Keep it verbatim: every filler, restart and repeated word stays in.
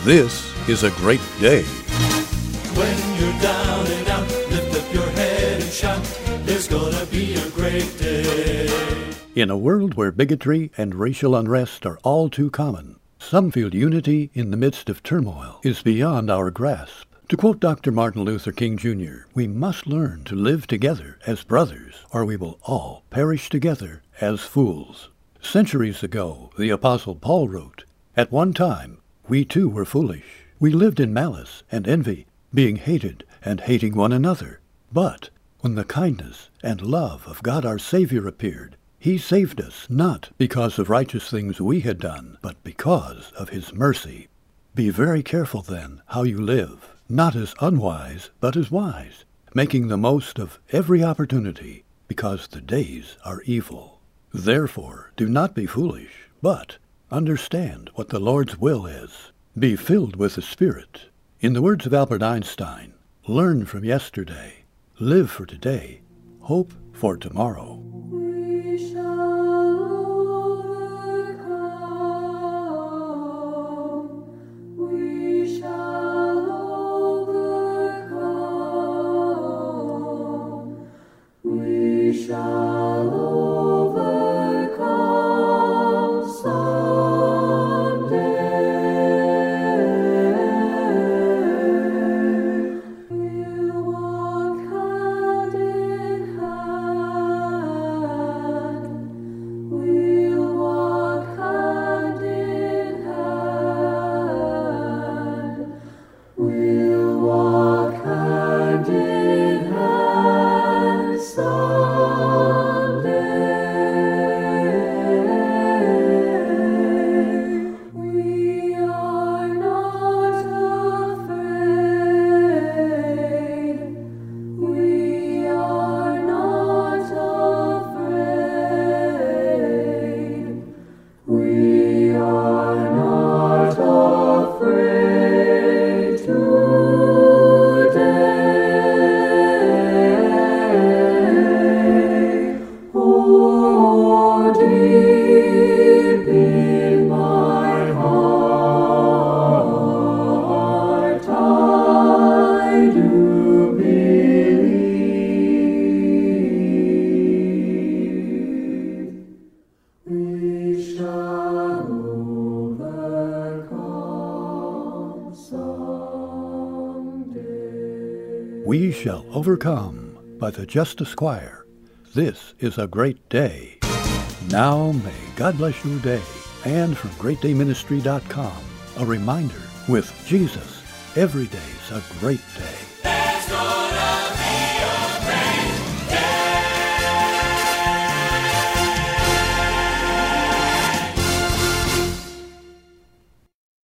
This is a great day. When you're down and out, lift up your head and shout, there's gonna be a great day. In a world where bigotry and racial unrest are all too common, some feel unity in the midst of turmoil is beyond our grasp. To quote Doctor Martin Luther King Junior, we must learn to live together as brothers, or we will all perish together as fools. Centuries ago, the Apostle Paul wrote, "At one time, we too were foolish. We lived in malice and envy, being hated and hating one another. But when the kindness and love of God our Savior appeared, he saved us not because of righteous things we had done, but because of his mercy." Be very careful then how you live, not as unwise, but as wise, making the most of every opportunity, because the days are evil. Therefore, do not be foolish, but understand what the Lord's will is. Be filled with the Spirit. In the words of Albert Einstein, learn from yesterday, live for today, hope for tomorrow. We shall overcome. We shall overcome. We shall overcome someday. We'll walk hand in hand. We'll walk hand in hand. We'll walk hand in hand someday. We are not afraid. We are not afraid. We are not afraid today. Oh, deep in my heart, I do believe we shall overcome someday. We shall overcome by the just Esquire. This is a great day. Now may God bless your day. And from great day ministry dot com, a reminder, with Jesus, every day's a great day. There's gonna